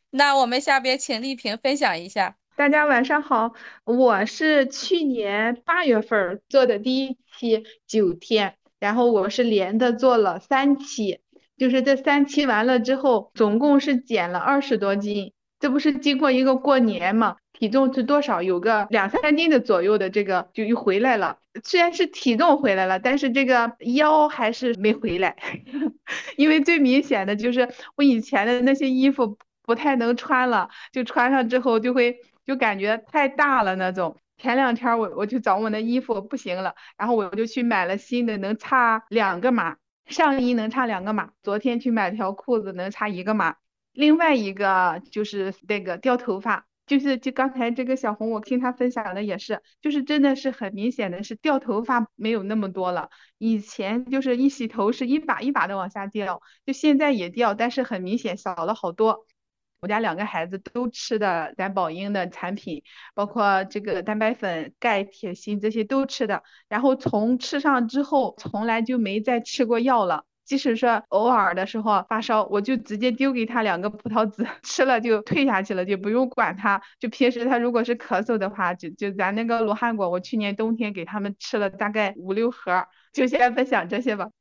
那我们下边请丽萍分享一下。 大家晚上好，我是去年8月份做的第一期9天，然后我是连着做了3期，就是这3期完了之后，总共是减了20多斤。这不是经过一个过年嘛，体重是多少？有个2、3斤的左右的这个就又回来了。虽然是体重回来了，但是这个腰还是没回来。因为最明显的就是我以前的那些衣服不太能穿了。就穿上之后就感觉太大了那种。前2天我去找我那衣服不行了，然后我就去买了新的，能差2个码，上衣能差2个码。昨天去买条裤子能差1个码。另外一个就是那个掉头发，就刚才这个小红，我听她分享的也是，就是真的是很明显的是掉头发没有那么多了。以前就是一洗头是一把一把的往下掉，就现在也掉，但是很明显少了好多。我家2个孩子都吃的咱宝婴的产品，包括这个蛋白粉、钙、铁、锌这些都吃的。然后从吃上之后，从来就没再吃过药了。即使说偶尔的时候发烧，我就直接丢给他2个葡萄籽，吃了就退下去了，就不用管他。就平时他如果是咳嗽的话，就咱那个罗汉果，我去年冬天给他们吃了大概5、6盒。就先分享这些吧。